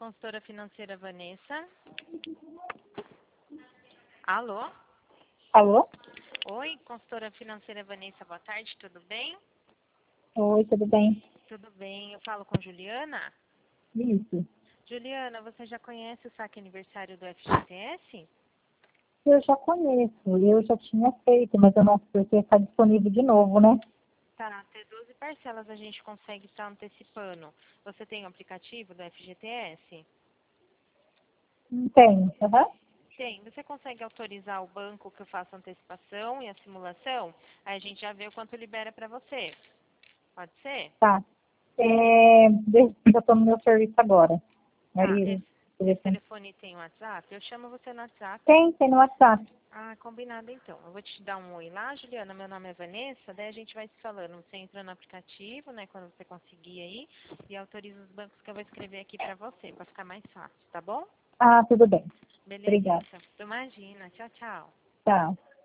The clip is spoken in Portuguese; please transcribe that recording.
consultora financeira Vanessa. Alô? Alô? Oi, consultora financeira Vanessa, boa tarde, tudo bem? Oi, tudo bem? Tudo bem, eu falo com Juliana. Isso. Juliana, você já conhece o saque aniversário do FGTS? Eu já conheço, eu já tinha feito, mas eu não sei se está disponível de novo, né? Tá, até 12 parcelas a gente consegue estar antecipando. Você tem o aplicativo do FGTS? Não tem, aham. Tem. Você consegue autorizar o banco que eu faça a antecipação e a simulação? Aí a gente já vê o quanto libera para você. Pode ser? Tá. Eu estou no meu serviço agora. Tá. Aí, Esse telefone tem WhatsApp? Eu chamo você no WhatsApp. tem no WhatsApp. Ah, combinado então. Eu vou te dar um oi lá, Juliana. Meu nome é Vanessa. Daí a gente vai se falando. Você entra no aplicativo, né, quando você conseguir aí, e autoriza os bancos que eu vou escrever aqui para você, para ficar mais fácil, tá bom? Ah, tudo bem. Beleza, Obrigada. então. Imagina. Tchau, tchau. Tchau.